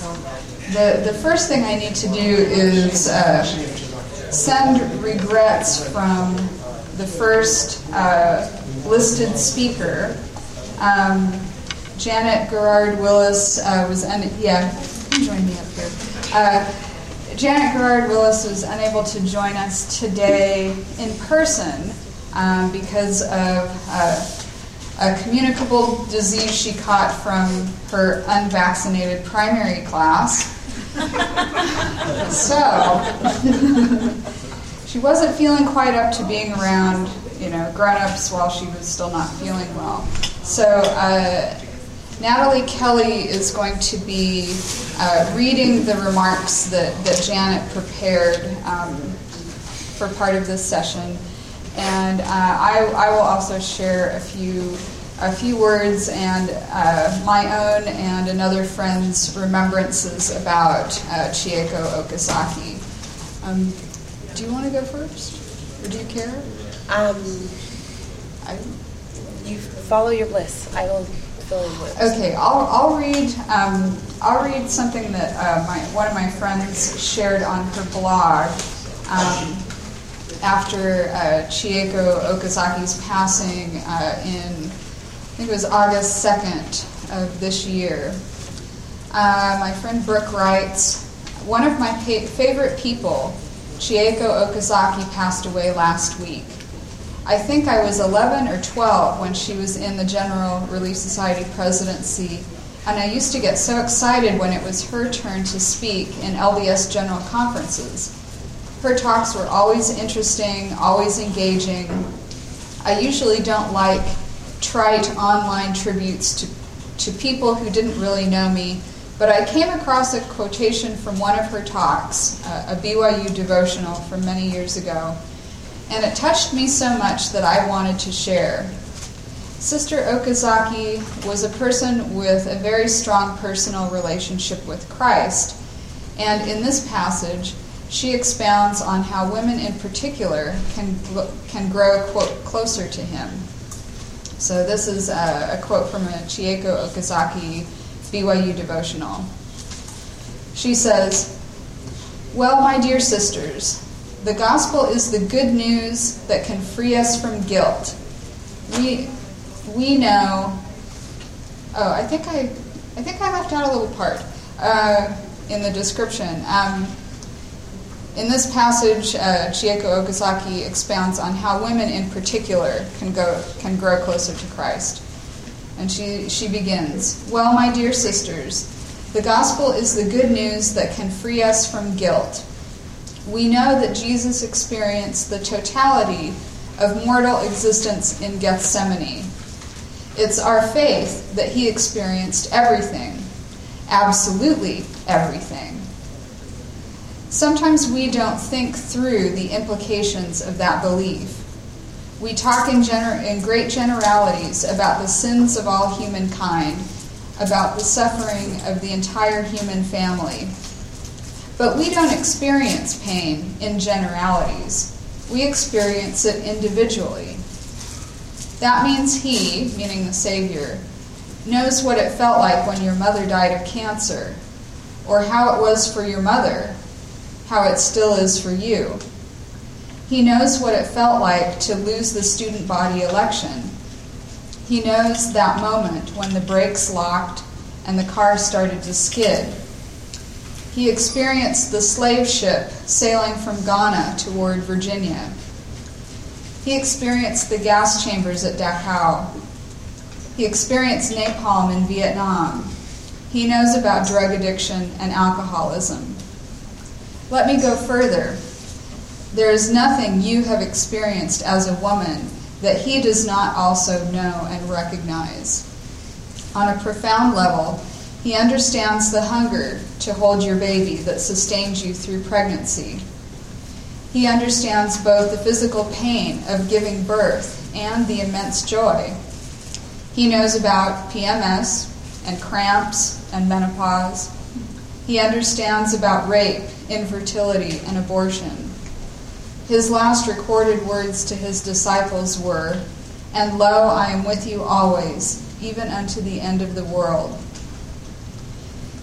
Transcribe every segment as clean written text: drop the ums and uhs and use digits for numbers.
The first thing I need to do is send regrets from the first listed speaker. Janet Gerard Willis join me up here. Janet Gerard Willis was unable to join us today in person because of a communicable disease she caught from her unvaccinated primary class. So she wasn't feeling quite up to being around, grown-ups while she was still not feeling well. So Natalie Kelly is going to be reading the remarks that Janet prepared for part of this session, and I will also share a few words and my own and another friend's remembrances about Chieko Okazaki. Do you want to go first, or do you care? You follow your bliss. I will fill in words. Okay, I'll read. I'll read something that one of my friends shared on her blog after Chieko Okazaki's passing in, I think it was August 2nd of this year. My friend Brooke writes, "One of my favorite people, Chieko Okazaki, passed away last week. I think I was 11 or 12 when she was in the General Relief Society presidency, and I used to get so excited when it was her turn to speak in LDS general conferences. Her talks were always interesting, always engaging. I usually don't like trite online tributes to people who didn't really know me, but I came across a quotation from one of her talks, a BYU devotional from many years ago, and it touched me so much that I wanted to share. Sister Okazaki was a person with a very strong personal relationship with Christ, and in this passage, she expounds on how women in particular can grow, quote, closer to him." So this is a quote from a Chieko Okazaki BYU devotional. She says, "Well, my dear sisters, the gospel is the good news that can free us from guilt. We know." Oh, I think I left out a little part in the description. In this passage, Chieko Okazaki expounds on how women in particular can grow closer to Christ. And she begins, "Well, my dear sisters, the gospel is the good news that can free us from guilt. We know that Jesus experienced the totality of mortal existence in Gethsemane. It's our faith that he experienced everything, absolutely everything. Sometimes we don't think through the implications of that belief. We talk in great generalities about the sins of all humankind, about the suffering of the entire human family. But we don't experience pain in generalities. We experience it individually. That means he, meaning the Savior, knows what it felt like when your mother died of cancer, or how it was for your mother, how it still is for you. He knows what it felt like to lose the student body election. He knows that moment when the brakes locked and the car started to skid. He experienced the slave ship sailing from Ghana toward Virginia. He experienced the gas chambers at Dachau. He experienced napalm in Vietnam. He knows about drug addiction and alcoholism. Let me go further. There is nothing you have experienced as a woman that he does not also know and recognize. On a profound level, he understands the hunger to hold your baby that sustains you through pregnancy. He understands both the physical pain of giving birth and the immense joy. He knows about PMS and cramps and menopause. He understands about rape, infertility, and abortion. His last recorded words to his disciples were, "And lo, I am with you always, even unto the end of the world."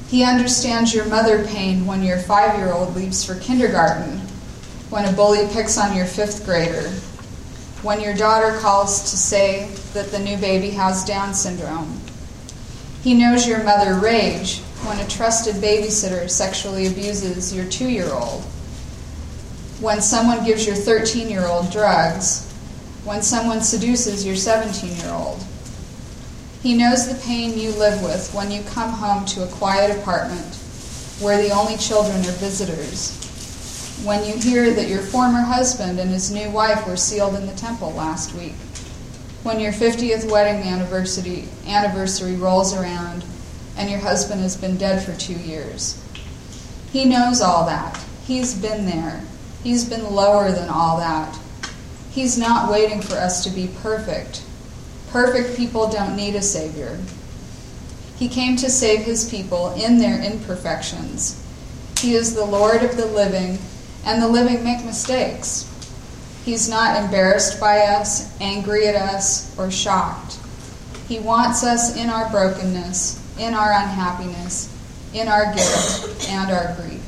He understands your mother pain when your 5-year-old leaves for kindergarten, when a bully picks on your 5th grader, when your daughter calls to say that the new baby has Down syndrome. He knows your mother rage when a trusted babysitter sexually abuses your 2-year-old, when someone gives your 13-year-old drugs, when someone seduces your 17-year-old. He knows the pain you live with when you come home to a quiet apartment where the only children are visitors, when you hear that your former husband and his new wife were sealed in the temple last week, when your 50th wedding anniversary rolls around and your husband has been dead for 2 years. He knows all that. He's been there. He's been lower than all that. He's not waiting for us to be perfect. Perfect people don't need a savior. He came to save his people in their imperfections. He is the Lord of the living, and the living make mistakes. He's not embarrassed by us, angry at us, or shocked. He wants us in our brokenness, in our unhappiness, in our guilt, and our grief.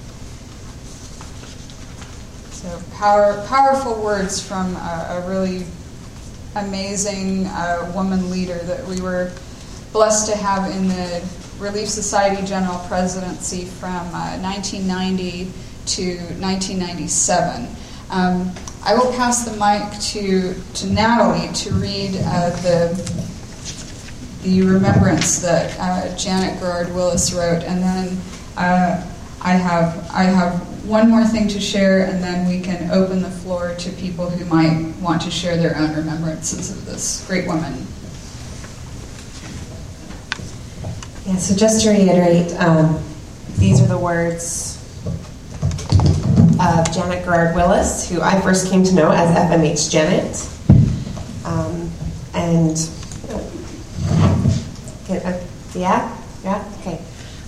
So powerful words from a really amazing woman leader that we were blessed to have in the Relief Society General Presidency from 1990 to 1997. I will pass the mic to Natalie to read the remembrance that Janet Gerard Willis wrote, and then I have one more thing to share, and then we can open the floor to people who might want to share their own remembrances of this great woman. Yeah, so just to reiterate, these are the words of Janet Gerard Willis, who I first came to know as FMH Janet. Okay.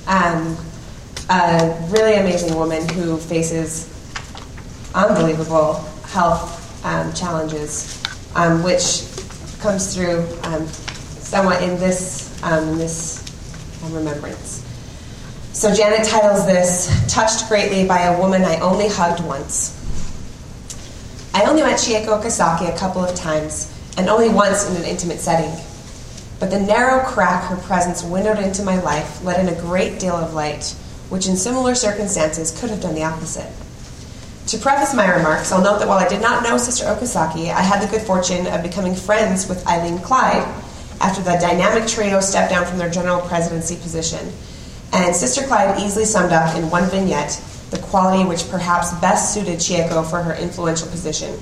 A really amazing woman who faces unbelievable health challenges, which comes through somewhat in this remembrance. So Janet titles this, "Touched Greatly by a Woman I Only Hugged Once." I only met Chieko Okazaki a couple of times, and only once in an intimate setting. But the narrow crack her presence windowed into my life let in a great deal of light, which in similar circumstances could have done the opposite. To preface my remarks, I'll note that while I did not know Sister Okazaki, I had the good fortune of becoming friends with Eileen Clyde after the dynamic trio stepped down from their general presidency position. And Sister Clyde easily summed up in one vignette the quality which perhaps best suited Chieko for her influential position.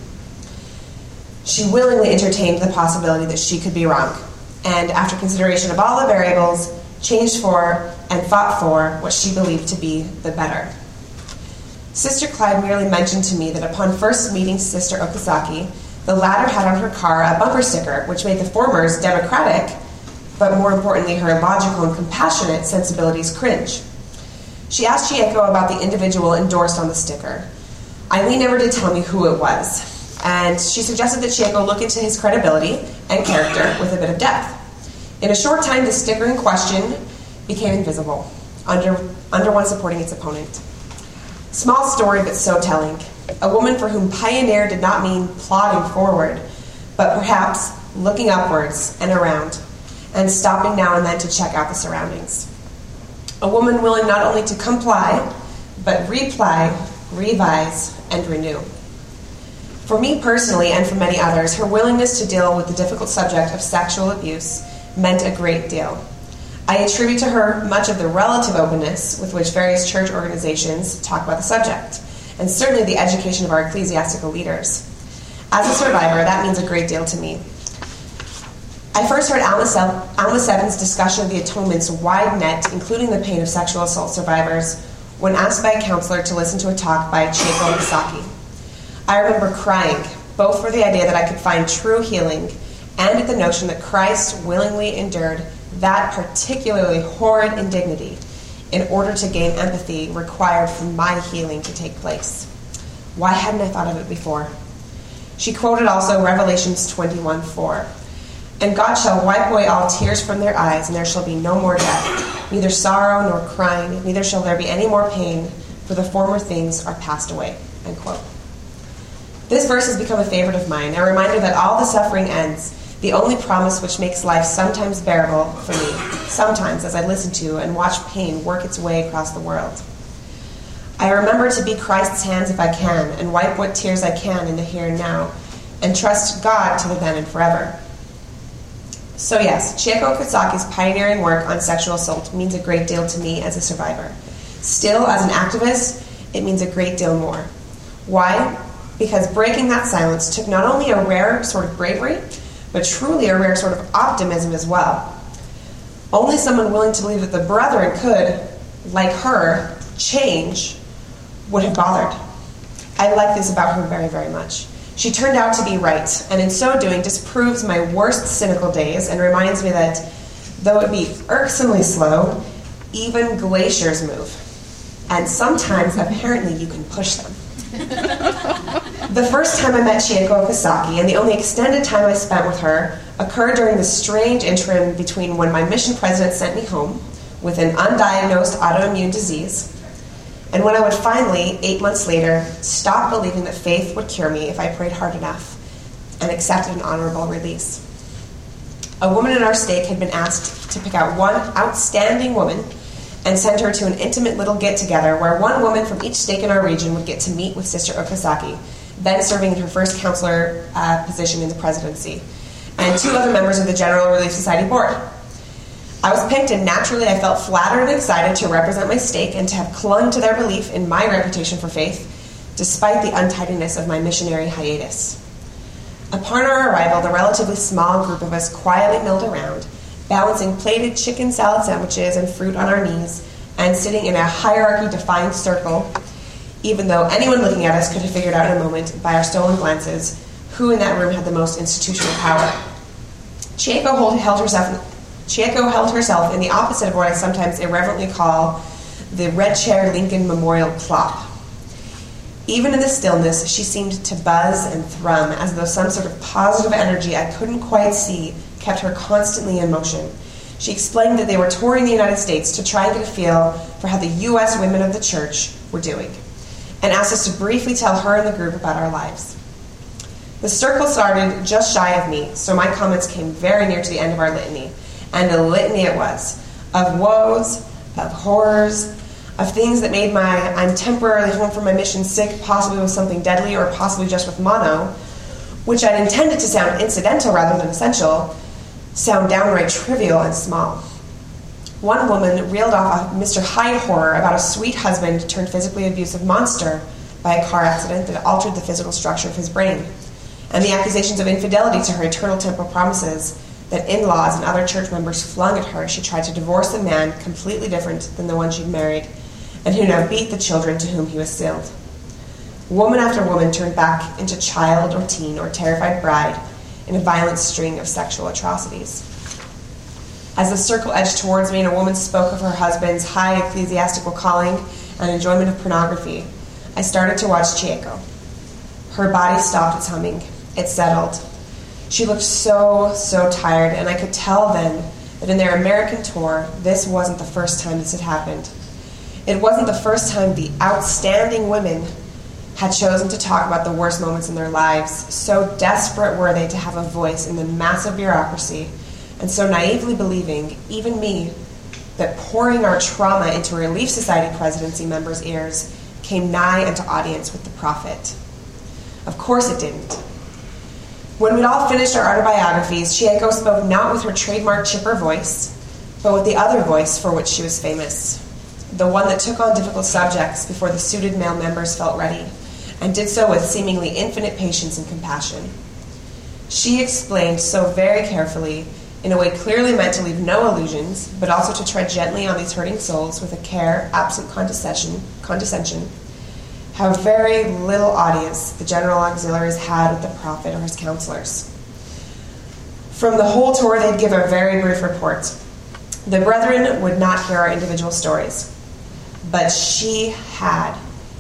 She willingly entertained the possibility that she could be wrong, and after consideration of all the variables, changed for and fought for what she believed to be the better. Sister Clyde merely mentioned to me that upon first meeting Sister Okazaki, the latter had on her car a bumper sticker which made the former's democratic, but more importantly her logical and compassionate sensibilities cringe. She asked Chieko about the individual endorsed on the sticker. Eileen never did tell me who it was, and she suggested that Chieko look into his credibility and character with a bit of depth. In a short time, the sticker in question became invisible, under one supporting its opponent. Small story, but so telling. A woman for whom pioneer did not mean plodding forward, but perhaps looking upwards and around, and stopping now and then to check out the surroundings. A woman willing not only to comply, but reply, revise, and renew. For me personally, and for many others, her willingness to deal with the difficult subject of sexual abuse meant a great deal. I attribute to her much of the relative openness with which various church organizations talk about the subject, and certainly the education of our ecclesiastical leaders. As a survivor, that means a great deal to me. I first heard Alma Seven's discussion of the atonement's wide net, including the pain of sexual assault survivors, when asked by a counselor to listen to a talk by Chieko Okazaki. I remember crying, both for the idea that I could find true healing and at the notion that Christ willingly endured that particularly horrid indignity in order to gain empathy required for my healing to take place. Why hadn't I thought of it before? She quoted also Revelations 21:4. And God shall wipe away all tears from their eyes, and there shall be no more death, neither sorrow nor crying, neither shall there be any more pain, for the former things are passed away." End quote. This verse has become a favorite of mine, a reminder that all the suffering ends, the only promise which makes life sometimes bearable for me, sometimes as I listen to and watch pain work its way across the world. I remember to be Christ's hands if I can, and wipe what tears I can in the here and now, and trust God to the then and forever. So yes, Chieko Okasaki's pioneering work on sexual assault means a great deal to me as a survivor. Still, as an activist, it means a great deal more. Why? Because breaking that silence took not only a rare sort of bravery, but truly a rare sort of optimism as well. Only someone willing to believe that the brethren could, like her, change would have bothered. I like this about her very, very much. She turned out to be right, and in so doing disproves my worst cynical days and reminds me that, though it be irksomely slow, even glaciers move. And sometimes, apparently, you can push them. The first time I met Chieko Okasaki, and the only extended time I spent with her, occurred during the strange interim between when my mission president sent me home with an undiagnosed autoimmune disease, and when I would finally, 8 months later, stop believing that faith would cure me if I prayed hard enough and accepted an honorable release. A woman in our stake had been asked to pick out one outstanding woman and send her to an intimate little get-together where one woman from each stake in our region would get to meet with Sister Okasaki, then serving in her first counselor position in the presidency, and 2 other members of the General Relief Society board. I was picked, and naturally I felt flattered and excited to represent my stake and to have clung to their belief in my reputation for faith, despite the untidiness of my missionary hiatus. Upon our arrival, the relatively small group of us quietly milled around, balancing plated chicken salad sandwiches and fruit on our knees, and sitting in a hierarchy-defying circle, even though anyone looking at us could have figured out in a moment, by our stolen glances, who in that room had the most institutional power. Chieko held herself in the opposite of what I sometimes irreverently call the Red Chair Lincoln Memorial Plop. Even in the stillness, she seemed to buzz and thrum as though some sort of positive energy I couldn't quite see kept her constantly in motion. She explained that they were touring the United States to try and get a feel for how the U.S. women of the church were doing, and asked us to briefly tell her and the group about our lives. The circle started just shy of me, so my comments came very near to the end of our litany. And a litany it was, of woes, of horrors, of things that made my "I'm temporarily home from my mission sick," possibly with something deadly or possibly just with mono, which I'd intended to sound incidental rather than essential, sound downright trivial and small. One woman reeled off a Mr. Hyde horror about a sweet husband turned physically abusive monster by a car accident that altered the physical structure of his brain, and the accusations of infidelity to her eternal temporal promises that in-laws and other church members flung at her as she tried to divorce a man completely different than the one she'd married, and who now beat the children to whom he was sealed. Woman after woman turned back into child or teen or terrified bride in a violent string of sexual atrocities. As the circle edged towards me and a woman spoke of her husband's high ecclesiastical calling and enjoyment of pornography, I started to watch Chieko. Her body stopped its humming. It settled. She looked so tired, and I could tell then that in their American tour, this wasn't the first time this had happened. It wasn't the first time the outstanding women had chosen to talk about the worst moments in their lives. So desperate were they to have a voice in the massive bureaucracy, and so naively believing, even me, that pouring our trauma into a Relief Society presidency members' ears came nigh unto audience with the prophet. Of course it didn't. When we'd all finished our autobiographies, Chieko spoke not with her trademark chipper voice, but with the other voice for which she was famous, the one that took on difficult subjects before the suited male members felt ready, and did so with seemingly infinite patience and compassion. She explained so very carefully, in a way clearly meant to leave no illusions, but also to tread gently on these hurting souls with a care absent condescension, how very little audience the general auxiliaries had with the prophet or his counselors. From the whole tour, they'd give a very brief report. The brethren would not hear our individual stories, but she had,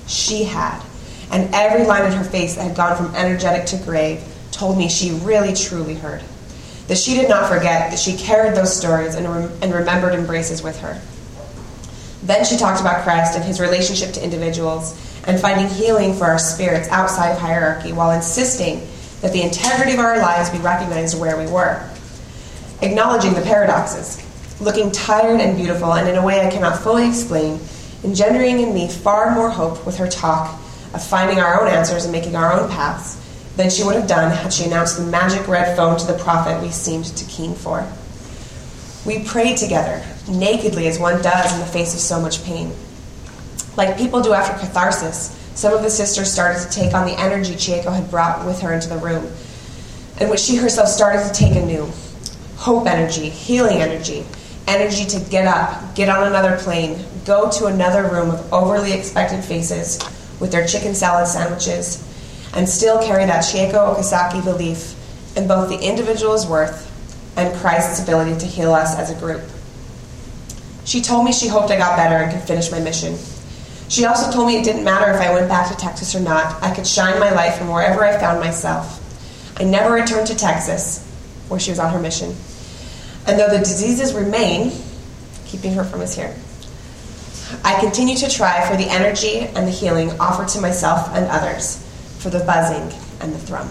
and every line in her face that had gone from energetic to grave told me she really truly heard. that she did not forget, that she carried those stories and remembered embraces with her. Then she talked about Christ and his relationship to individuals and finding healing for our spirits outside of hierarchy while insisting that the integrity of our lives be recognized where we were. Acknowledging the paradoxes, looking tired and beautiful and in a way I cannot fully explain, engendering in me far more hope with her talk of finding our own answers and making our own paths than she would have done had she announced the magic red phone to the prophet we seemed to keen for. We prayed together, nakedly as one does in the face of so much pain. Like people do after catharsis, some of the sisters started to take on the energy Chieko had brought with her into the room, and which she herself started to take anew. Hope energy, healing energy, energy to get up, get on another plane, go to another room of overly expectant faces with their chicken salad sandwiches, and still carry that Chieko Okazaki belief in both the individual's worth and Christ's ability to heal us as a group. She told me she hoped I got better and could finish my mission. She also told me it didn't matter if I went back to Texas or not. I could shine my light from wherever I found myself. I never returned to Texas, where she was on her mission. And though the diseases remain, keeping her from us here, I continue to try for the energy and the healing offered to myself and others, for the buzzing and the thrum.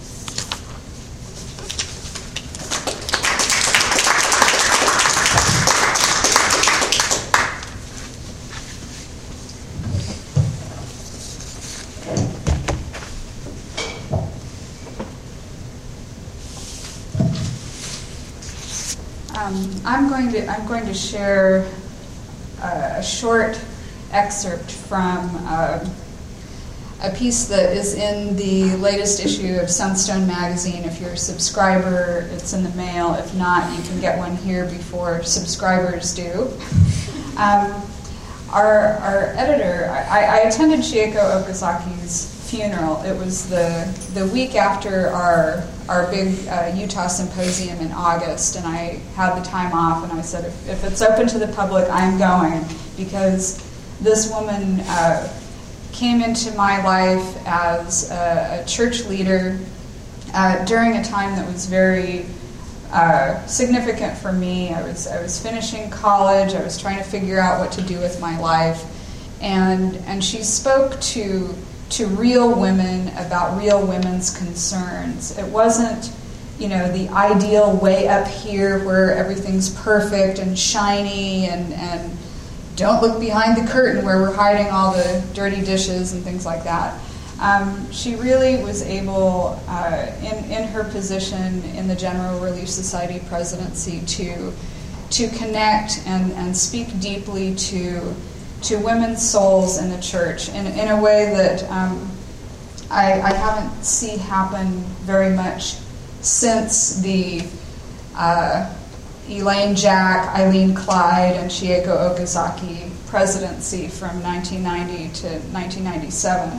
I'm going to share a short excerpt from a piece that is in the latest issue of Sunstone magazine. If you're a subscriber, it's in the mail. If not, you can get one here before subscribers do. Our editor, I attended Chieko Okazaki's funeral. It was the week after our big Utah symposium in August, and I had the time off, and I said, if it's open to the public, I'm going, because this woman came into my life as a church leader during a time that was very significant for me. I was finishing college. I was trying to figure out what to do with my life, and she spoke to real women about real women's concerns. It wasn't, the ideal way up here where everything's perfect and shiny and don't look behind the curtain where we're hiding all the dirty dishes and things like that. She really was able, in her position in the General Relief Society presidency, to connect and speak deeply to women's souls in the church in a way that I haven't seen happen very much since the Elaine Jack, Eileen Clyde, and Chieko Okazaki presidency from 1990 to 1997.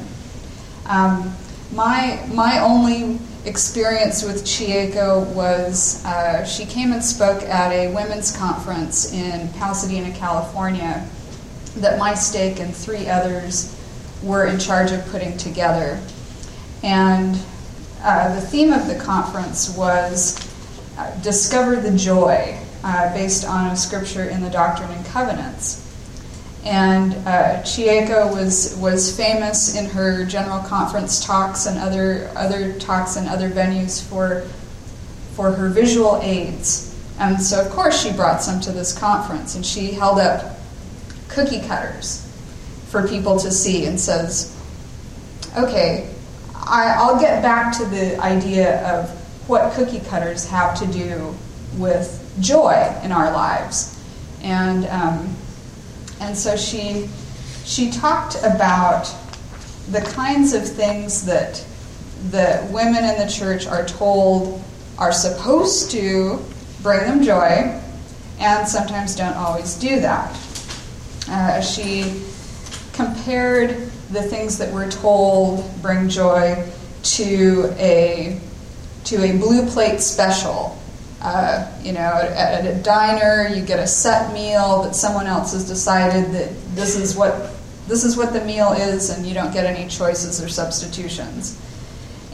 My only experience with Chieko was she came and spoke at a women's conference in Pasadena, California, that my stake and 3 others were in charge of putting together. And the theme of the conference was Discover the Joy, based on a scripture in the Doctrine and Covenants. And Chieko was famous in her general conference talks and other talks and other venues for her visual aids. And so, of course, she brought some to this conference, and she held up cookie cutters for people to see and says, okay, I'll get back to the idea of what cookie cutters have to do with joy in our lives. And so she talked about the kinds of things that women in the church are told are supposed to bring them joy, and sometimes don't always do that. She compared the things that we're told bring joy to a blue plate special. At a diner, you get a set meal that someone else has decided that this is what the meal is, and you don't get any choices or substitutions.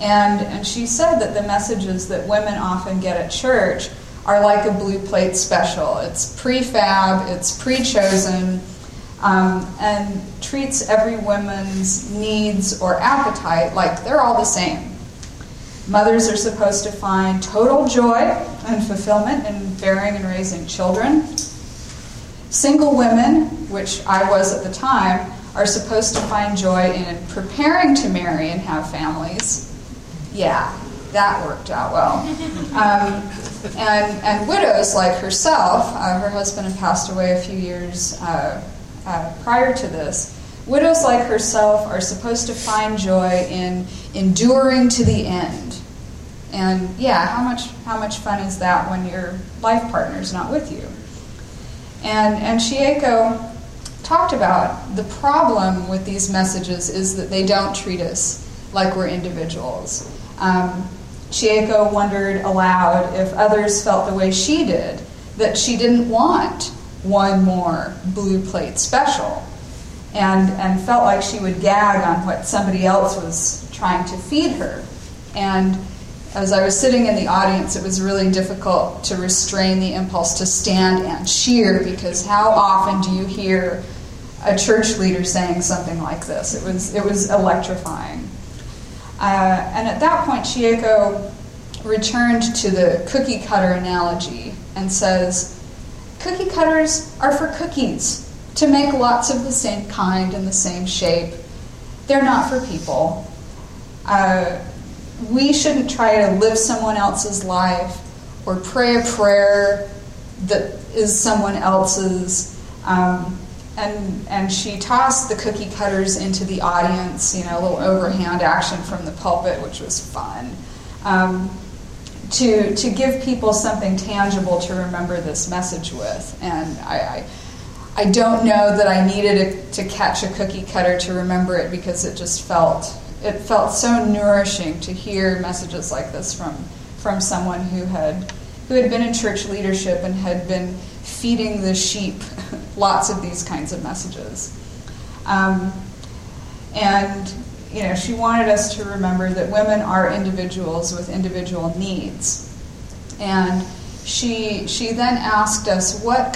And she said that the messages that women often get at church are like a blue plate special. It's prefab, it's pre-chosen, and treats every woman's needs or appetite like they're all the same. Mothers are supposed to find total joy and fulfillment in bearing and raising children. Single women, which I was at the time, are supposed to find joy in preparing to marry and have families. Yeah, that worked out well. And widows like herself, her husband had passed away a few years prior to this. Widows like herself are supposed to find joy in enduring to the end. And yeah, how much fun is that when your life partner's not with you? And Chieko talked about the problem with these messages is that they don't treat us like we're individuals. Chieko wondered aloud if others felt the way she did, that she didn't want one more blue plate special, and felt like she would gag on what somebody else was trying to feed her. And as I was sitting in the audience, it was really difficult to restrain the impulse to stand and cheer, because how often do you hear a church leader saying something like this? It was electrifying. And at that point, Chieko returned to the cookie cutter analogy and says, cookie cutters are for cookies, to make lots of the same kind and the same shape. They're not for people. We shouldn't try to live someone else's life or pray a prayer that is someone else's. And she tossed the cookie cutters into the audience, a little overhand action from the pulpit, which was fun, to give people something tangible to remember this message with. And I don't know that I needed to catch a cookie cutter to remember it, because it just felt so nourishing to hear messages like this from someone who had been in church leadership and had been feeding the sheep lots of these kinds of messages. And she wanted us to remember that women are individuals with individual needs. And she then asked us what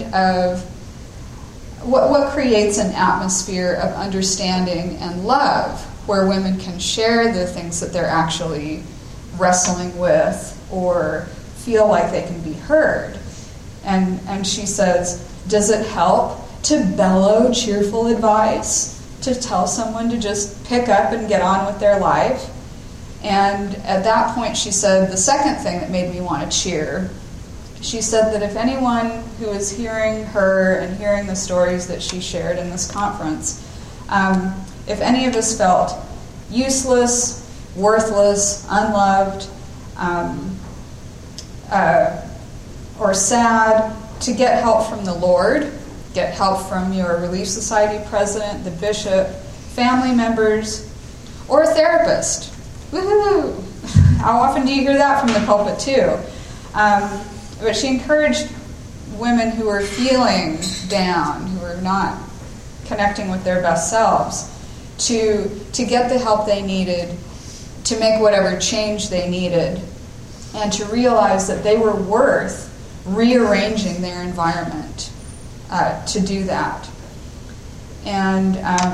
creates an atmosphere of understanding and love where women can share the things that they're actually wrestling with or feel like they can be heard. And she says, does it help to bellow cheerful advice, to tell someone to just pick up and get on with their life? And at that point, she said the second thing that made me want to cheer. She said that if anyone who is hearing her and hearing the stories that she shared in this conference, if any of us felt useless, worthless, unloved, or sad, to get help from the Lord, get help from your Relief Society president, the bishop, family members, or a therapist. Woohoo! How often do you hear that from the pulpit too? But she encouraged women who are feeling down, who are not connecting with their best selves, to get the help they needed, to make whatever change they needed, and to realize that they were worth rearranging their environment to do that. And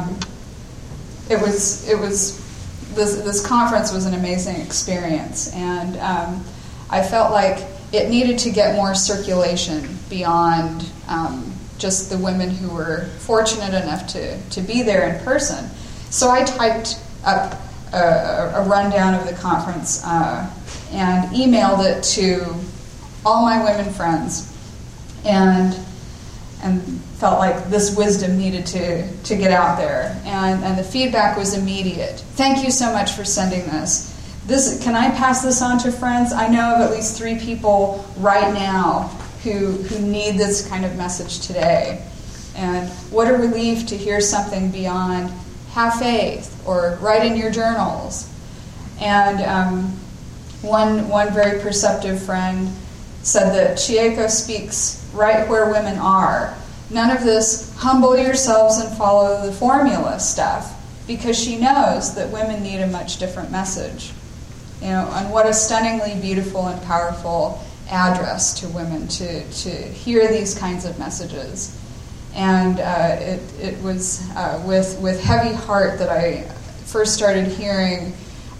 this conference was an amazing experience, and I felt like it needed to get more circulation beyond just the women who were fortunate enough to be there in person. So I typed up a rundown of the conference and emailed it to all my women friends, and felt like this wisdom needed to get out there. And the feedback was immediate. Thank you so much for sending this. Can I pass this on to friends? I know of at least 3 people right now who need this kind of message today. And what a relief to hear something beyond have faith or write in your journals. And one very perceptive friend said that Chieko speaks right where women are. None of this humble yourselves and follow the formula stuff. because she knows that women need a much different message. And what a stunningly beautiful and powerful address to women to hear these kinds of messages. And it was with heavy heart that I first started hearing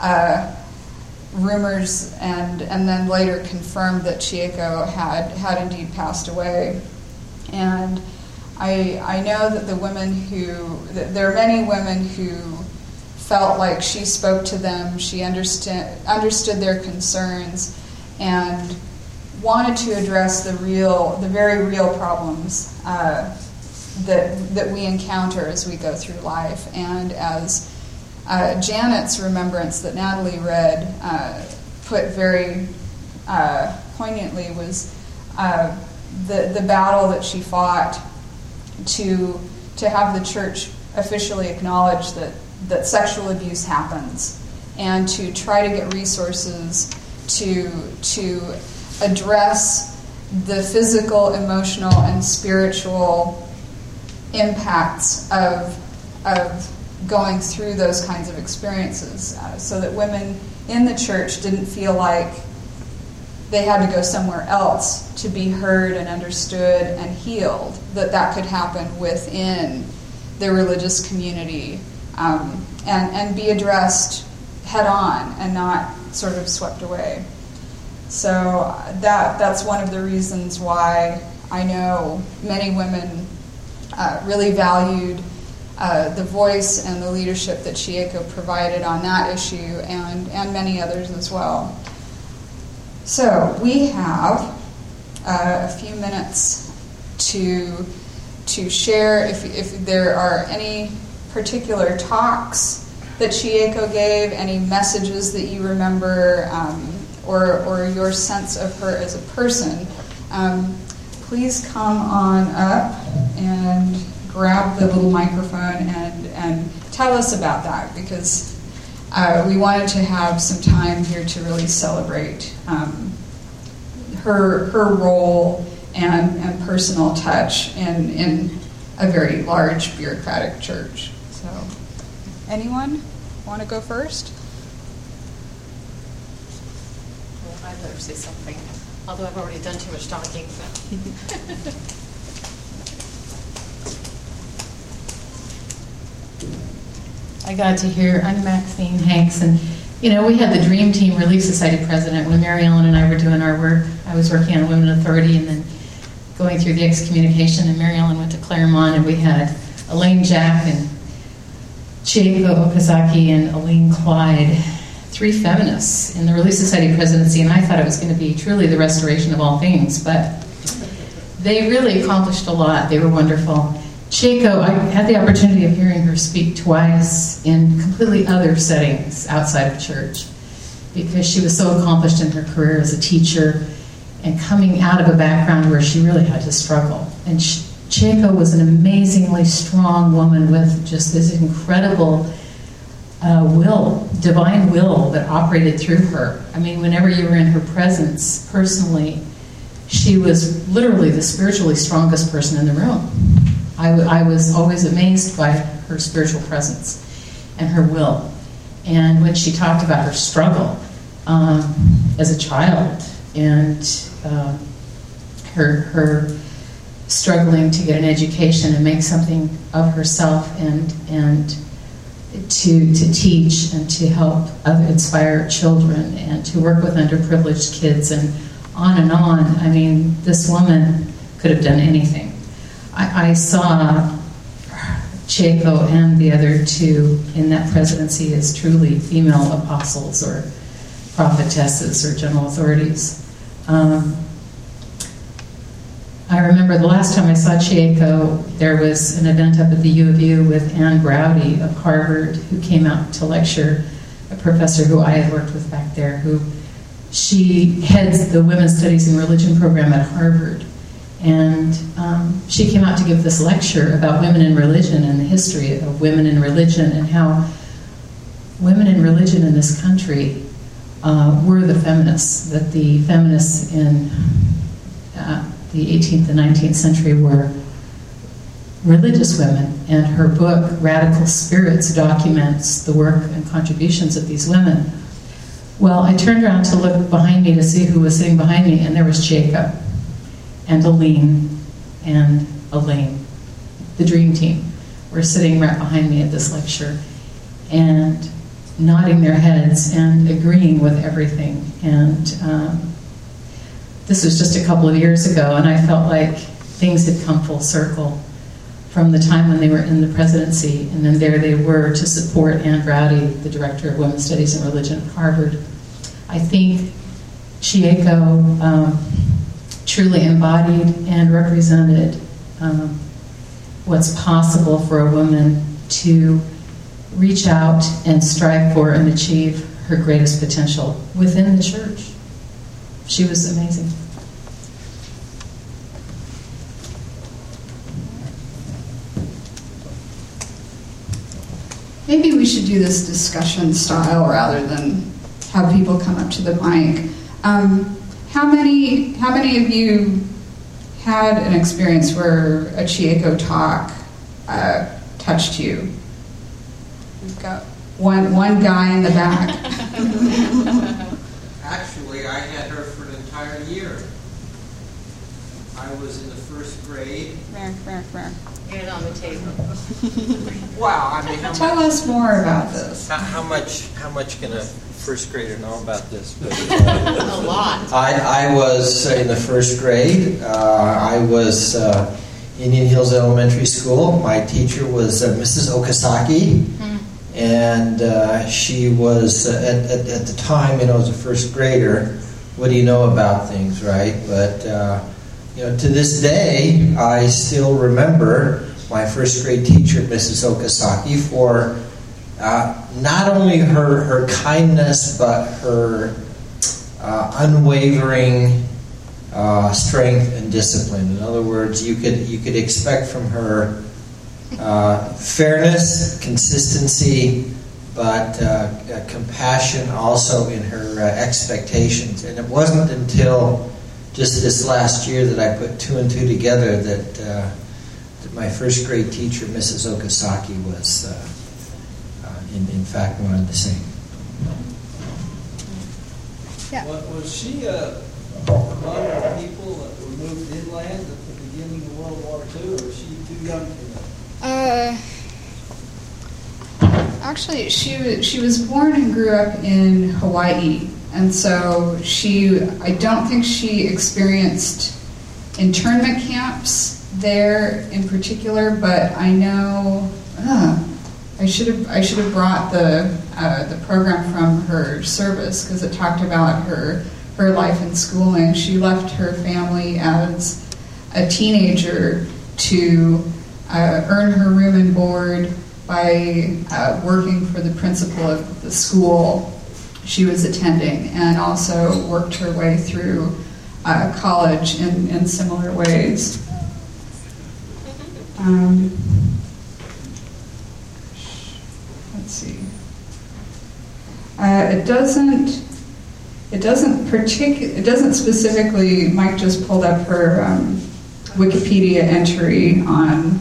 rumors and then later confirmed that Chieko had indeed passed away. And I know that there are many women who felt like she spoke to them, she understood their concerns, and wanted to address the very real problems that we encounter as we go through life. And as Janet's remembrance that Natalie read put very poignantly was the battle that she fought to have the church officially acknowledge that sexual abuse happens, and to try to get resources to address the physical, emotional, and spiritual impacts of going through those kinds of experiences, so that women in the church didn't feel like they had to go somewhere else to be heard and understood and healed, that could happen within their religious community, and be addressed head on and not sort of swept away. So that's one of the reasons why I know many women really valued the voice and the leadership that Chieko provided on that issue, and many others as well. So we have a few minutes to share if there are any particular talks that Chieko gave, any messages that you remember, or your sense of her as a person. Please come on up and grab the little microphone and tell us about that, because we wanted to have some time here to really celebrate her role and personal touch in a very large bureaucratic church. So, anyone want to go first? Well, I'd better say something, although I've already done too much talking. I got to hear, I'm Maxine Hanks, and we had the Dream Team Relief Society president when Mary Ellen and I were doing our work. I was working on Women Authority and then going through the excommunication, and Mary Ellen went to Claremont, and we had Elaine Jack and Chieko Okazaki and Elaine Clyde, 3 feminists in the Relief Society presidency, and I thought it was going to be truly the restoration of all things, but they really accomplished a lot. They were wonderful. Chieko, I had the opportunity of hearing her speak twice in completely other settings outside of church, because she was so accomplished in her career as a teacher and coming out of a background where she really had to struggle. And Chieko was an amazingly strong woman with just this incredible divine will that operated through her. I mean, whenever you were in her presence personally, she was literally the spiritually strongest person in the room. I was always amazed by her spiritual presence and her will. And when she talked about her struggle as a child and her struggling to get an education and make something of herself and to teach and to help inspire children and to work with underprivileged kids and on. I mean, this woman could have done anything. I saw Chieko and the other 2 in that presidency as truly female apostles or prophetesses or general authorities. I remember the last time I saw Chieko, there was an event up at the U of U with Ann Browdy of Harvard, who came out to lecture, a professor who I had worked with back there, she heads the Women's Studies in Religion program at Harvard. And she came out to give this lecture about women in religion and the history of women in religion and how women in religion in this country were the feminists, that the feminists in the 18th and 19th century were religious women, and her book, Radical Spirits, documents the work and contributions of these women. Well, I turned around to look behind me to see who was sitting behind me, and there was Chieko and Aline and Elaine. The dream team were sitting right behind me at this lecture and nodding their heads and agreeing with everything. And this was just a couple of years ago, and I felt like things had come full circle from the time when they were in the presidency, and then there they were to support Ann Browdy, the director of Women's Studies and Religion at Harvard. I think Chieko truly embodied and represented what's possible for a woman to reach out and strive for and achieve her greatest potential within the church. She was amazing. Maybe we should do this discussion style rather than have people come up to the mic. How many of you had an experience where a Chieko talk touched you? We've got one guy in the back. Actually, I had her for an entire year. I was in the first grade. Get it on the table. Wow, I mean, Tell us more about this. how much can a first grader know about this? But, A lot. I was in the first grade. I was Indian Hills Elementary School. My teacher was Mrs. Okazaki, and she was at the time, as a first grader, what do you know about things, right? But to this day, I still remember my first grade teacher, Mrs. Okazaki, for not only her kindness, but her unwavering strength and discipline. In other words, you could expect from her fairness, consistency, but compassion also in her expectations. And it wasn't until just this last year that I put two and two together that my first grade teacher, Mrs. Okazaki, was in fact one and the same. Yeah. Was she among the people that were moved inland at the beginning of World War II, or was she too young for that? Actually, she was born and grew up in Hawaii, and so I don't think she experienced internment camps there in particular, but I know I should have brought the program from her service, because it talked about her life and schooling. She left her family as a teenager to earn her room and board by working for the principal of the school she was attending, and also worked her way through college in similar ways. Let's see. It doesn't specifically. Mike just pulled up her Wikipedia entry on.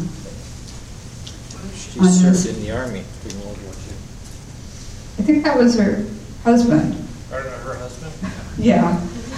She served in the Army during World War II. I think that was her husband. Her husband? Yeah.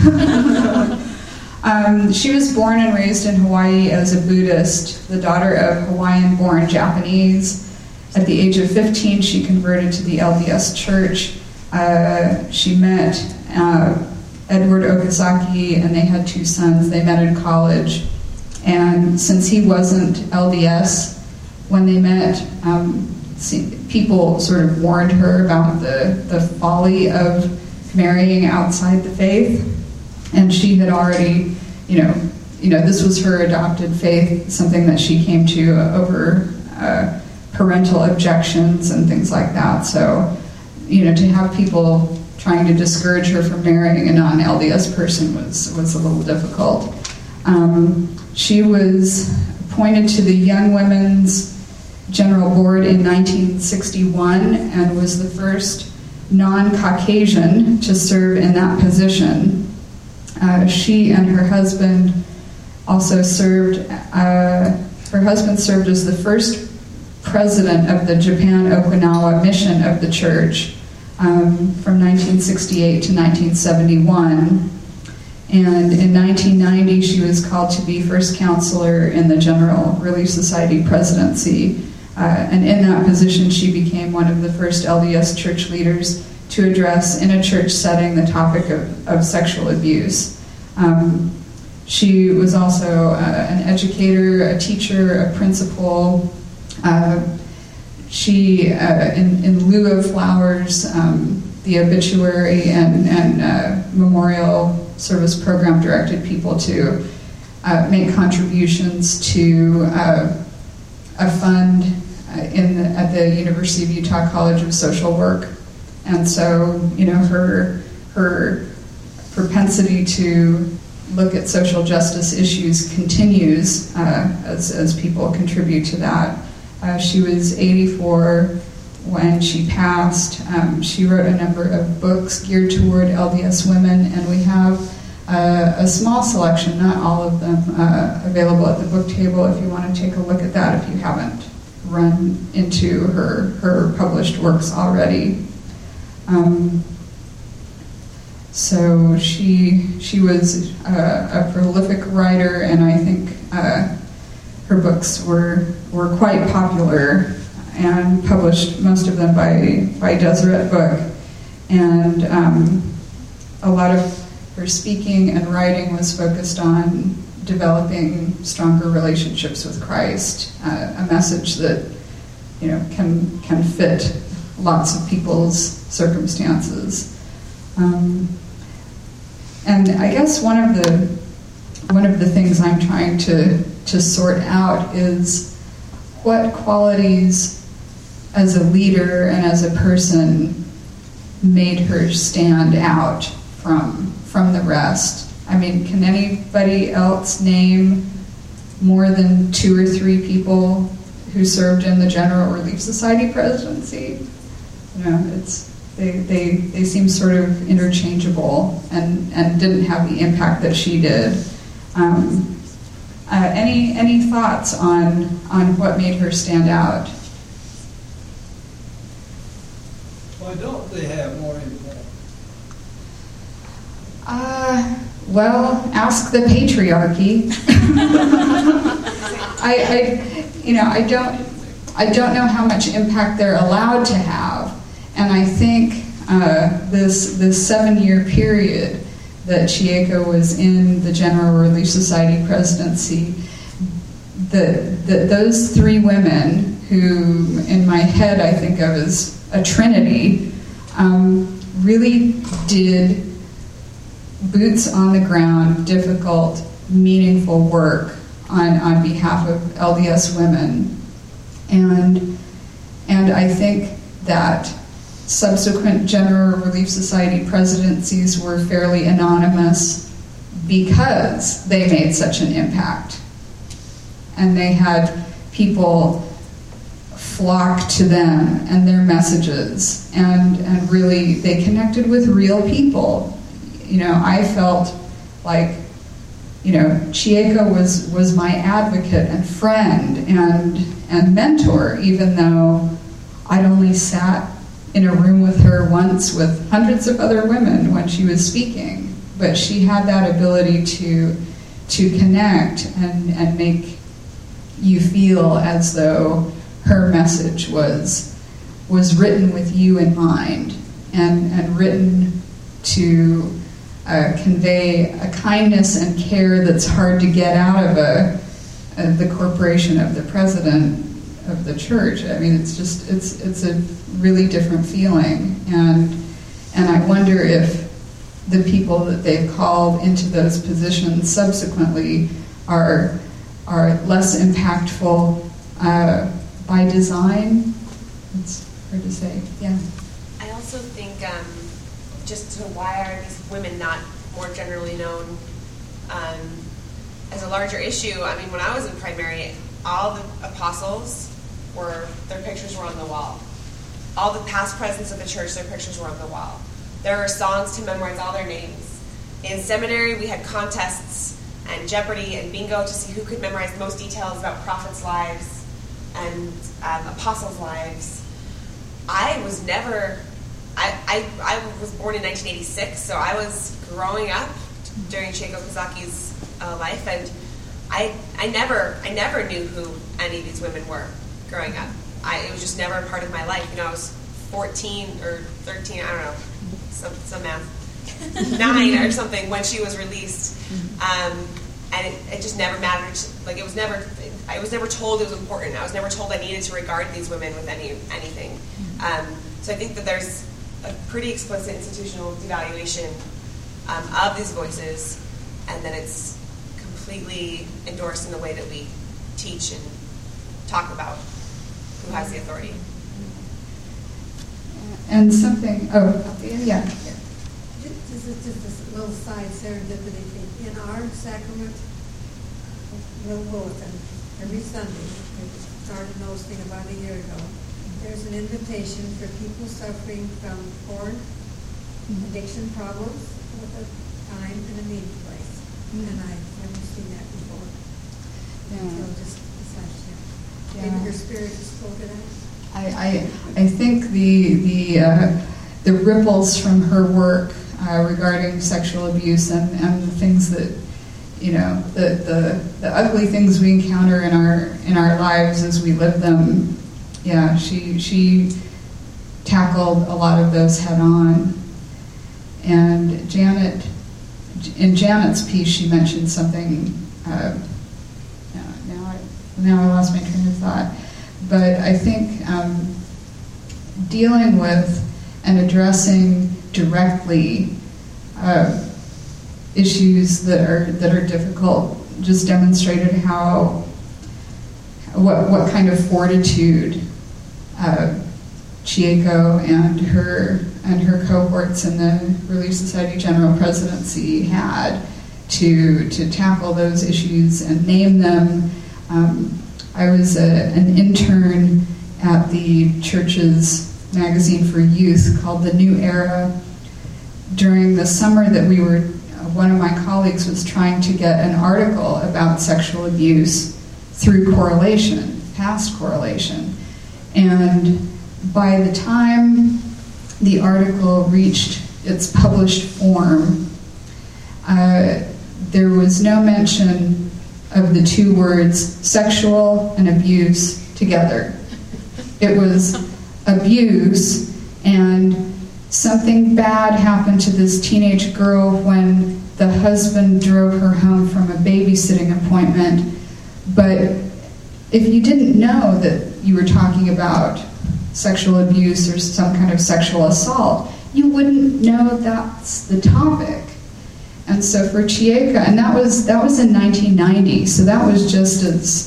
She was born and raised in Hawaii as a Buddhist, the daughter of Hawaiian-born Japanese. At the age of 15, she converted to the LDS Church. She met Edward Okazaki, and they had two sons. They met in college. And since he wasn't LDS, when they met, people sort of warned her about the folly of marrying outside the faith. And she had already, this was her adopted faith, something that she came to over parental objections and things like that. So, to have people trying to discourage her from marrying a non-LDS person was a little difficult. She was appointed to the Young Women's General Board in 1961 and was the first non-Caucasian to serve in that position. She and her husband also served, her her husband served as the first president of the Japan-Okinawa mission of the church from 1968 to 1971. And in 1990, she was called to be first counselor in the General Relief Society presidency. And in that position, she became one of the first LDS church leaders to address in a church setting the topic of sexual abuse. She was also an educator, a teacher, a principal. She, in lieu of flowers, the obituary and memorial service program directed people to make contributions to a fund at the University of Utah College of Social Work. And so, her propensity to look at social justice issues continues as people contribute to that. She was 84 when she passed. She wrote a number of books geared toward LDS women, and we have a small selection, not all of them, available at the book table if you want to take a look at that if you haven't run into her published works already. So she was a prolific writer, and I think her books were quite popular, and published most of them by Deseret Book. And a lot of her speaking and writing was focused on developing stronger relationships with Christ, a message that can fit lots of people's circumstances. And I guess one of the things I'm trying to sort out is what qualities as a leader and as a person made her stand out from the rest. I mean, can anybody else name more than 2 or 3 people who served in the General Relief Society presidency? They seem sort of interchangeable and didn't have the impact that she did. Any thoughts on what made her stand out? Why don't they have more impact? Well, ask the patriarchy. I don't know how much impact they're allowed to have, and I think this 7-year period that Chieko was in the General Relief Society presidency, those 3 women who, in my head, I think of as a trinity, really did boots on the ground, difficult, meaningful work on behalf of LDS women. And I think that subsequent General Relief Society presidencies were fairly anonymous because they made such an impact. And they had people flock to them and their messages, and really they connected with real people. I felt like, Chieko was my advocate and friend and mentor, even though I'd only sat in a room with her once with hundreds of other women when she was speaking. But she had that ability to connect and make you feel as though her message was written with you in mind, and written to convey a kindness and care that's hard to get out of the corporation of the president of the church. I mean, it's a really different feeling, and I wonder if the people that they've called into those positions subsequently are less impactful by design. It's hard to say. Yeah. I also think just why are these women not more generally known as a larger issue? I mean, when I was in primary, all the apostles their pictures were on the wall. All the past presidents of the church, their pictures were on the wall. There were songs to memorize all their names. In seminary, we had contests and Jeopardy and bingo to see who could memorize the most details about prophets' lives and apostles' lives. I was never, I was born in 1986, so I was growing up during Chieko Kozaki's life, and I never knew who any of these women were growing up. It was just never a part of my life. You know, I was 14 or 13, I don't know, some math, 9 or something when she was released, and it just never mattered. Like I was never told it was important. I was never told I needed to regard these women with anything. So I think that there's a pretty explicit institutional devaluation of these voices, and that it's completely endorsed in the way that we teach and talk about who has the authority. And something, yeah. This is just a little side serendipity thing. In our sacrament, bulletin, every Sunday, we started noticing about a year ago, there's an invitation for people suffering from porn, addiction problems, with a time and a meeting place. And I've never seen that before until just this last year. Maybe your spirit is spoken out. I think the ripples from her work regarding sexual abuse and the things that, you know, the ugly things we encounter in our lives as we live them. Yeah, she tackled a lot of those head on. And in Janet's piece, she mentioned something. Now I lost my train of thought. But I think dealing with and addressing directly issues that are difficult just demonstrated what kind of fortitude Chieko and her cohorts in the Relief Society General Presidency had to tackle those issues and name them. I was an intern at the church's magazine for youth called The New Era. During the summer that we were, one of my colleagues was trying to get an article about sexual abuse through correlation, past correlation. And by the time the article reached its published form, there was no mention of the two words sexual and abuse together. It was abuse, and something bad happened to this teenage girl when the husband drove her home from a babysitting appointment. But if you didn't know that you were talking about sexual abuse or some kind of sexual assault, you wouldn't know that's the topic. And so for Chieko, and that was in 1990, so that was just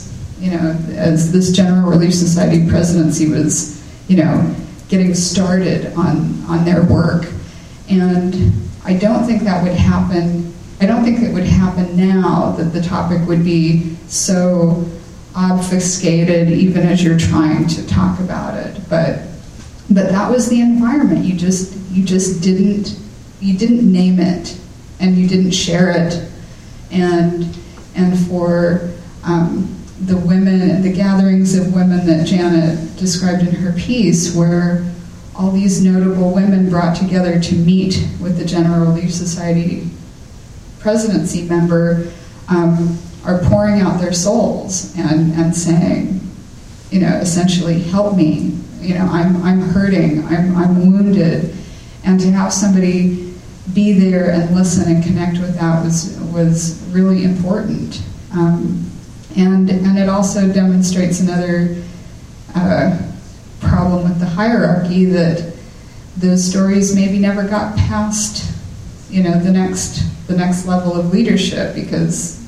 as this General Relief Society presidency was, getting started on their work. And I don't think that would happen. I don't think it would happen now that the topic would be so obfuscated, even as you're trying to talk about it. But that was the environment. You just didn't name it, and you didn't share it. And for the women, the gatherings of women that Janet described in her piece, where all these notable women brought together to meet with the General Relief Society presidency member, are pouring out their souls and saying, essentially, help me. I'm hurting. I'm wounded, and to have somebody be there and listen and connect with that was really important. And it also demonstrates another problem with the hierarchy, that those stories maybe never got past, the next level of leadership, because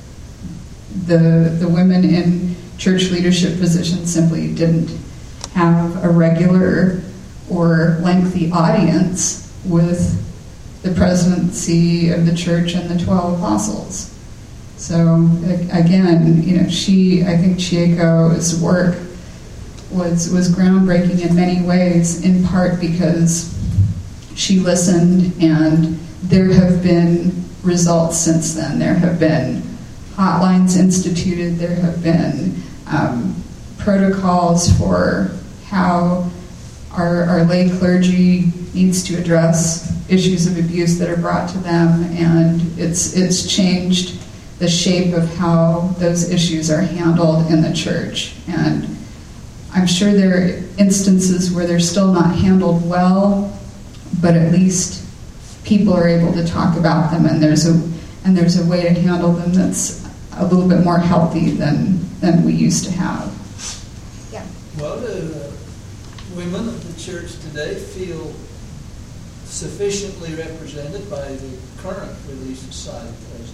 the women in church leadership positions simply didn't have a regular or lengthy audience with the presidency of the church and the 12 apostles. So again, I think Chieko's work was groundbreaking in many ways, in part because she listened, and there have been results since then. There have been hotlines instituted. There have been protocols for how our lay clergy needs to address issues of abuse that are brought to them, and it's changed the shape of how those issues are handled in the church. And I'm sure there are instances where they're still not handled well, but at least people are able to talk about them, and there's a way to handle them that's a little bit more healthy than we used to have. Yeah. Well, do women of the church today feel sufficiently represented by the current Relief Society presidents?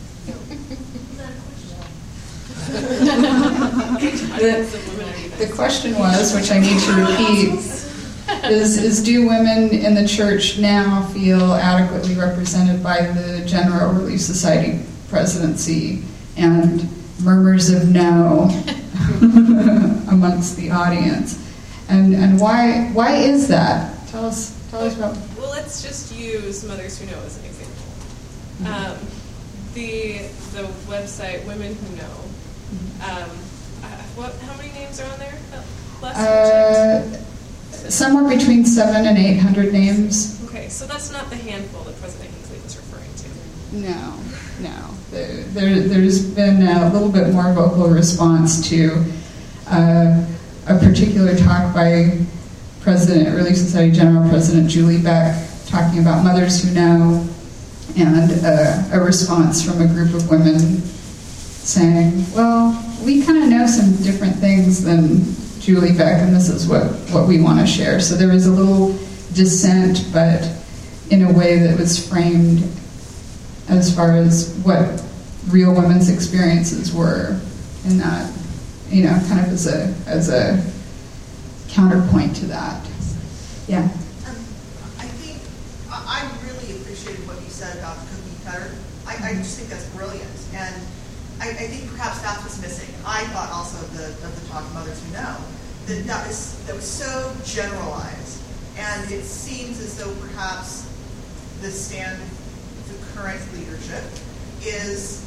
The question was, which I need to repeat, is do women in the church now feel adequately represented by the General Relief Society presidency? And murmurs of no amongst the audience. And why is that? Tell us about. Well, let's just use Mothers Who Know as an example. The website Women Who Know. How many names are on there? Somewhere between 700 and 800 names. Okay, so that's not the handful that President Hinckley was referring to. No. There's been a little bit more vocal response to a particular talk by Relief Society General President Julie Beck talking about Mothers Who Know, and a response from a group of women saying, well, we kind of know some different things than Julie Beck, and this is what we want to share. So there was a little dissent, but in a way that was framed as far as what real women's experiences were in that, kind of as a counterpoint to that. Yeah. I think I really appreciated what you said about the cookie cutter. I just think that's brilliant, and I think perhaps that's what's missing. I thought also of the talk of Mothers Who Know that was so generalized, and it seems as though perhaps the stand of the current leadership is,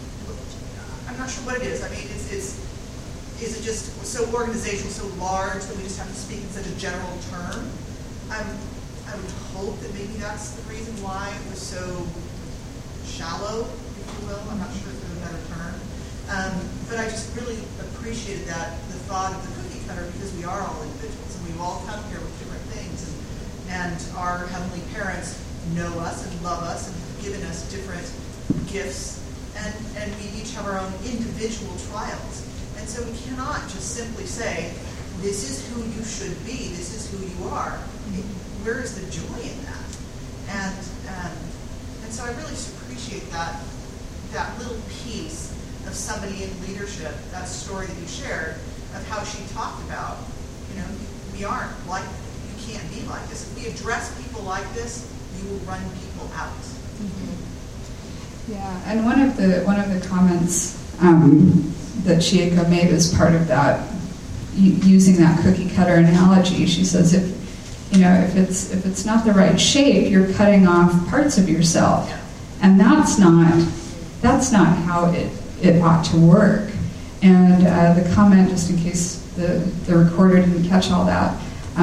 I'm not sure what it is. I mean, is it just so organizational, so large that we just have to speak in such a general term? I would hope that maybe that's the reason why it was so shallow, if you will. I'm not sure if there's a better term. But I just really appreciated the thought of the cookie cutter, because we are all individuals, and we've all come here with different things, and our heavenly parents know us and love us and have given us different gifts, and we each have our own individual trials. And so we cannot just simply say, this is who you should be, this is who you are. Where is the joy in that? And so I really appreciate that little piece of somebody in leadership, that story that you shared, of how she talked about, we aren't like, you can't be like this. If we address people like this, you will run people out. Mm-hmm. Yeah, and one of the comments that Chieko made as part of that, using that cookie cutter analogy, she says if it's not the right shape, you're cutting off parts of yourself, and that's not how it ought to work. And the comment, just in case the recorder didn't catch all that,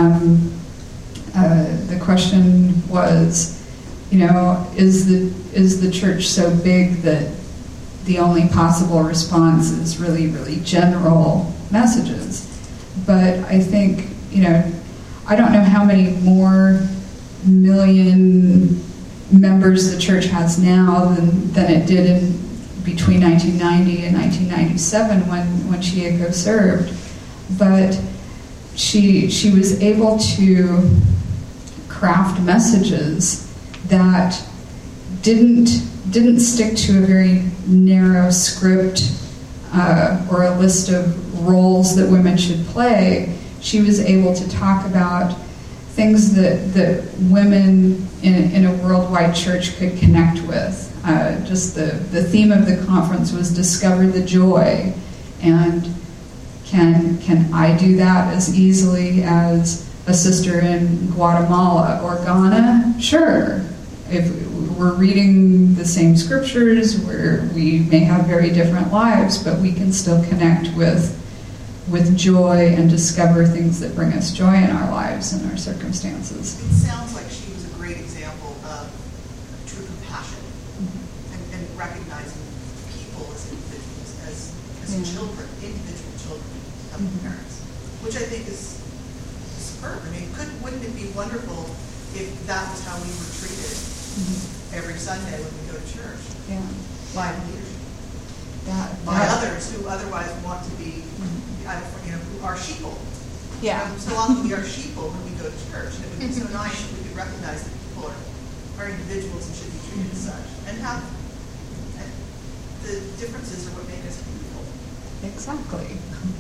the question was, is the church so big that the only possible response is really, really general messages? But I think, I don't know how many more million members the church has now than it did between 1990 and 1997 when Chieko served. But she was able to craft messages that didn't stick to a very narrow script or a list of roles that women should play. She was able to talk about things that women in a worldwide church could connect with. Just the theme of the conference was Discover the Joy. And can I do that as easily as a sister in Guatemala or Ghana? Sure. If we're reading the same scriptures, we may have very different lives, but we can still connect with joy and discover things that bring us joy in our lives and our circumstances. It sounds like she was a great example of true compassion and recognizing people as individuals, as children, individual children of parents, which I think is superb. I mean, wouldn't it be wonderful if that was how we were treated every Sunday when we go to church? Yeah. By leadership. By others who otherwise want to be, who are sheeple. Yeah. So often we are sheeple when we go to church, and it would be so nice if we could recognize that people are individuals and should be treated as such, and have the differences are what make us beautiful. Exactly.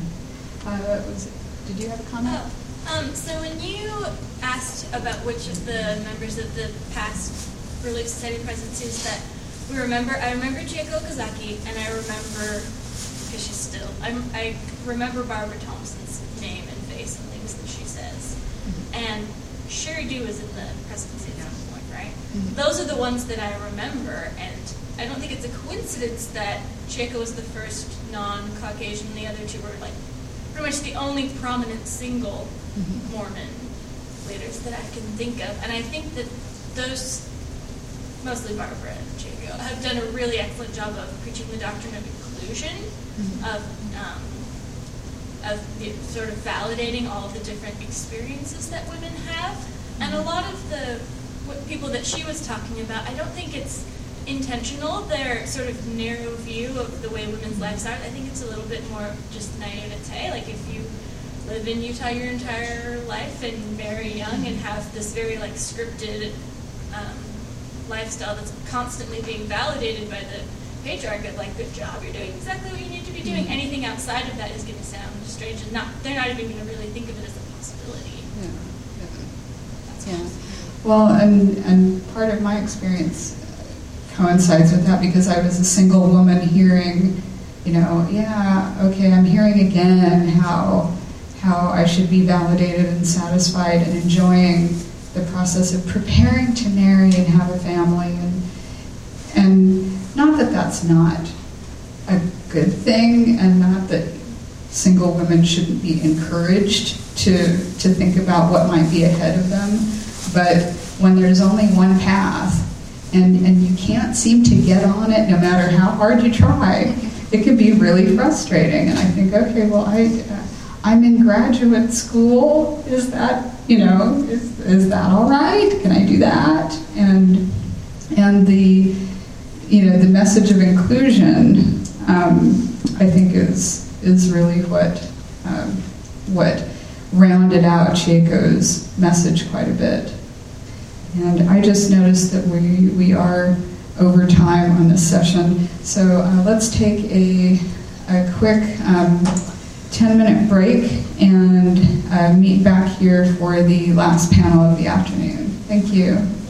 Did you have a comment? So when you asked about which of the members of the past Relief Society presidencies that we remember, I remember Chieko Okazaki, and I remember, because she's still, I remember Barbara Thompson's name and face and things that she says. And Sherry Dew was in the presidency at some point, right? Those are the ones that I remember, and I don't think it's a coincidence that Chieko was the first non-Caucasian, and the other two were like pretty much the only prominent single Mormon leaders that I can think of. And I think that those, mostly Barbara and Chieko, have done a really excellent job of preaching the doctrine of inclusion, of sort of validating all of the different experiences that women have. And a lot of the people that she was talking about, I don't think it's intentional, their sort of narrow view of the way women's lives are. I think it's a little bit more just naivete. Like if you live in Utah your entire life and marry young and have this very like scripted lifestyle that's constantly being validated by the patriarch of like, good job, you're doing exactly what you need to be doing. Anything outside of that is going to sound strange, and they're not even going to really think of it as a possibility. Yeah. Well, and part of my experience coincides with that because I was a single woman hearing, I'm hearing again how I should be validated and satisfied and enjoying the process of preparing to marry and have a family, and not that that's not a good thing, and not that single women shouldn't be encouraged to think about what might be ahead of them, but when there's only one path and you can't seem to get on it no matter how hard you try, it can be really frustrating. And I think, okay, well, I'm in graduate school. Is that, is that all right? Can I do that? And the message of inclusion, I think is really what rounded out Chieko's message quite a bit. And I just noticed that we are over time on this session, so let's take a quick 10-minute break and meet back here for the last panel of the afternoon. Thank you.